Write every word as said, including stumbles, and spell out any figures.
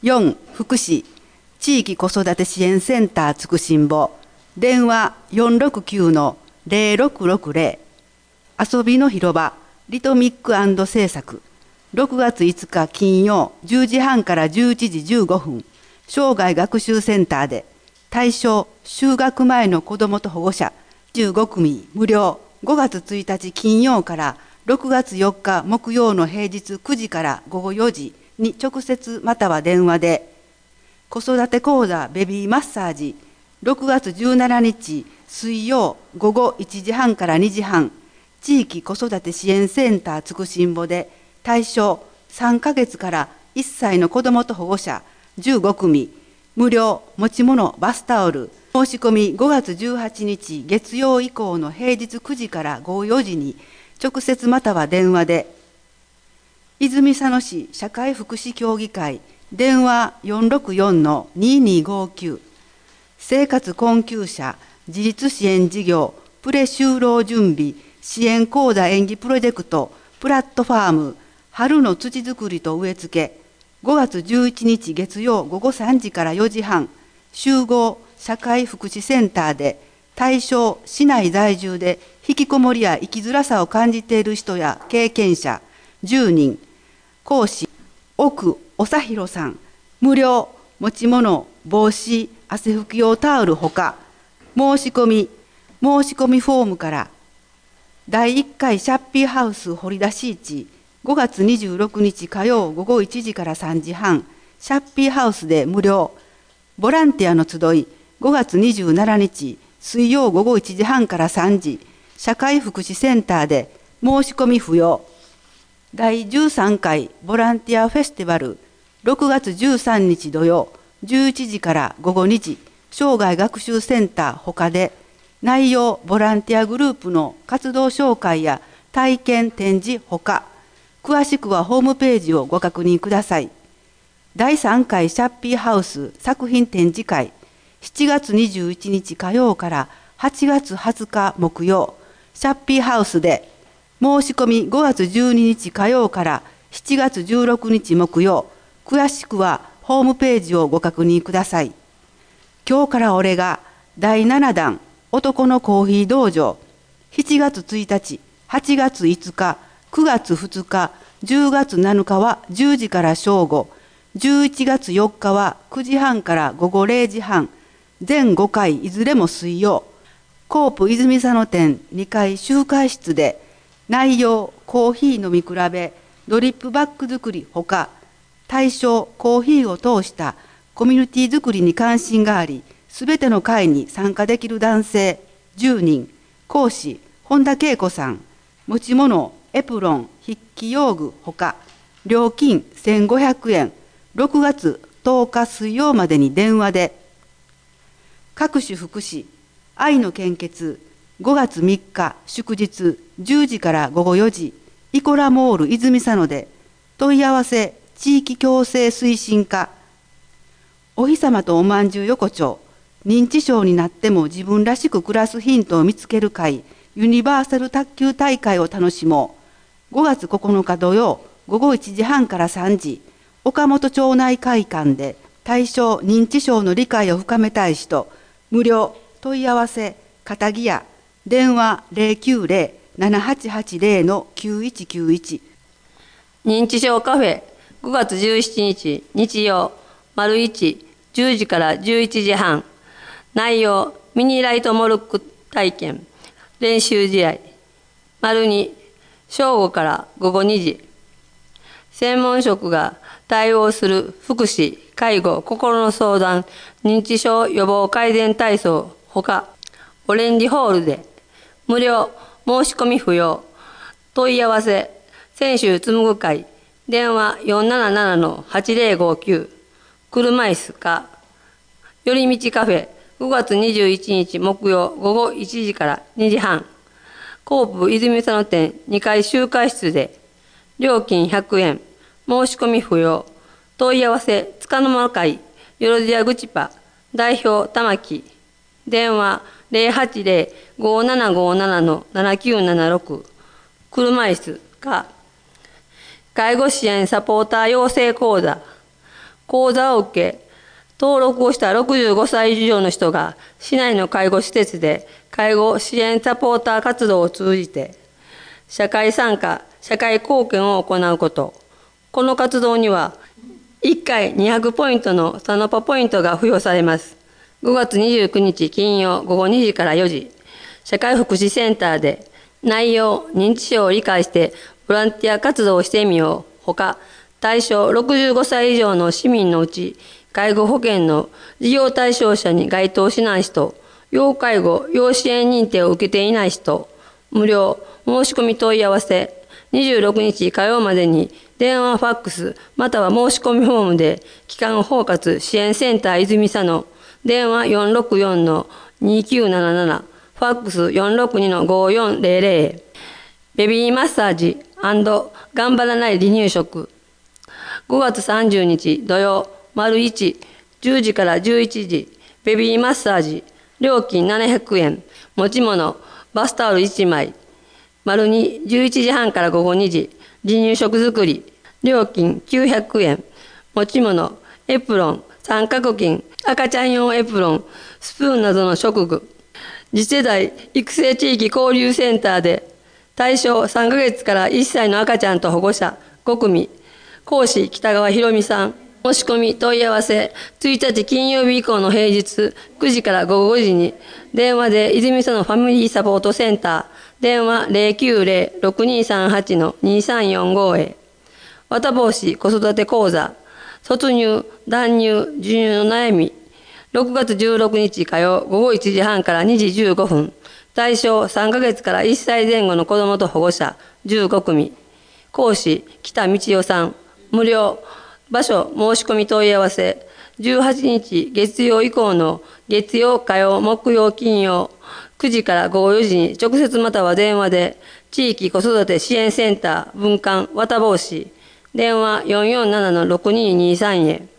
よん、福祉地域子育て支援センターつくしんぼ、電話 よんろくきゅうのゼロろくろくゼロ、遊びの広場リトミック&製作、ろくがついつか金曜じゅうじはんからじゅういちじじゅうごふん、生涯学習センターで、対象就学前の子どもと保護者じゅうごくみ無料、ごがつついたち金曜からろくがつよっか木曜の平日くじからごごよじに直接または電話で、子育て講座ベビーマッサージろくがつじゅうしちにち水曜午後いちじはんからにじはん、地域子育て支援センターつくしんぼで、対象さんかげつからいっさいの子どもと保護者じゅうごくみ無料、持ち物バスタオル、申し込みごがつじゅうはちにち月曜以降の平日くじからごごよじに直接または電話で、泉佐野市社会福祉協議会電話 よんろくよんのににごきゅう、生活困窮者自立支援事業プレ就労準備支援講座演技プロジェクトプラットファーム春の土作りと植え付け、ごがつじゅういちにち月曜午後さんじからよじはん、集合社会福祉センターで、対象市内在住で引きこもりや生きづらさを感じている人や経験者じゅうにん、講師奥長弘さん、無料、持ち物帽子汗拭き用タオルほか、申し込み申し込みフォームから。だいいっかいシャッピーハウス掘り出し市ごがつにじゅうろくにち火曜午後いちじからさんじはん、シャッピーハウスで無料、ボランティアの集いごがつにじゅうしちにち水曜午後いちじはんからさんじ、社会福祉センターで申し込み不要。だいじゅうさんかいボランティアフェスティバルろくがつじゅうさんにち土曜じゅういちじからごごにじ、生涯学習センターほかで、内容ボランティアグループの活動紹介や体験展示ほか、詳しくはホームページをご確認ください。だいさんかいシャッピーハウス作品展示会しちがつにじゅういちにち火曜からはちがつはつか木曜、シャッピーハウスで、申し込みごがつじゅうににち火曜からしちがつじゅうろくにち木曜、詳しくはホームページをご確認ください。今日から俺がだいななだん男のコーヒー道場しちがつついたち、はちがついつか、くがつふつか、じゅうがつなのかはじゅうじから正午、じゅういちがつよっかはくじはんからごごれいじはん、全ごかいいずれも水曜、コープ泉佐野店にかい集会室で、内容コーヒー飲み比べドリップバッグ作りほか、対象コーヒーを通したコミュニティ作りに関心があり、すべての会に参加できる男性じゅうにん、講師本田恵子さん、持ち物エプロン筆記用具ほか、料金せんごひゃくえん、ろくがつとおか水曜までに電話で。各種福祉愛の献血ごがつみっか祝日じゅうじからごごよじ、イコラモール泉佐野で、問い合わせ地域共生推進課。お日様とおまんじゅう横丁、認知症になっても自分らしく暮らすヒントを見つける会ユニバーサル卓球大会を楽しもう。ごがつここのか土曜ごごいちじはんからさんじ、岡本町内会館で、対象認知症の理解を深めたい人無料、問い合わせ片木屋、電話 ゼロきゅうゼロ ななはちはちゼロ のきゅういちきゅういち。 認知症カフェごがつじゅうしちにち日曜丸一じゅうじからじゅういちじはん、内容ミニライトモルック体験練習試合丸に正午からごごにじ、専門職が対応する福祉介護心の相談認知症予防改善体操ほか、オレンジホールで無料、申し込み不要、問い合わせ泉州紡ぐ会電話 よんななななのはちゼロごきゅう、車椅子か寄り道カフェごがつにじゅういちにち木曜ごごいちじからにじはん、コープ泉佐野店にかい集会室で、料金ひゃくえん、申し込み不要、問い合わせつかの間会よろずやぐちぱ代表玉木、電話 ゼロはちゼロ ごななごななのななきゅうななろく、車椅子か介護支援サポーター養成講座講座を受け、登録をしたろくじゅうごさい以上の人が市内の介護施設で介護支援サポーター活動を通じて社会参加、社会貢献を行うこと。この活動にはいっかいにひゃくポイントのサノパポイントが付与されます。ごがつにじゅうくにち金曜ごごにじからよじ、社会福祉センターで内容、認知症を理解してボランティア活動をしてみようほか、対象ろくじゅうごさい以上の市民のうち、介護保険の事業対象者に該当しない人、要介護・要支援認定を受けていない人、無料申し込み問い合わせ、にじゅうろくにち火曜までに電話ファックスまたは申し込みフォームで機関包括支援センター泉佐野電話 よんろくよんのにきゅうなななな ファックス よんろくにのごよんぜろぜろベビーマッサージ&頑張らない離乳食ごがつさんじゅうにち土曜丸いち、じゅうじからじゅういちじベビーマッサージ料金ななひゃくえん持ち物バスタオルいちまい丸に、じゅういちじはんからごごにじ離乳食作り料金きゅうひゃくえん持ち物エプロン三角巾赤ちゃん用エプロンスプーンなどの食具次世代育成地域交流センターで対象さんかげつからいっさいの赤ちゃんと保護者ごくみ講師北川博美さん申し込み問い合わせついたち金曜日以降の平日くじからごごごじに電話で泉佐野ファミリーサポートセンター電話 ゼロきゅうゼロ ろくにさんはち のにさんよんご へ綿帽子子育て講座卒乳断乳授乳の悩みろくがつじゅうろくにち火曜ごごいちじはんからにじじゅうごふん対象さんかげつからいっさいぜん後の子どもと保護者じゅうごくみ講師北道代さん無料場所申し込み問い合わせじゅうはちにち月曜以降の月曜火曜木曜金曜くじからごごよじに直接または電話で地域子育て支援センター分館綿帽子電話 よんよんななのろくににさん へ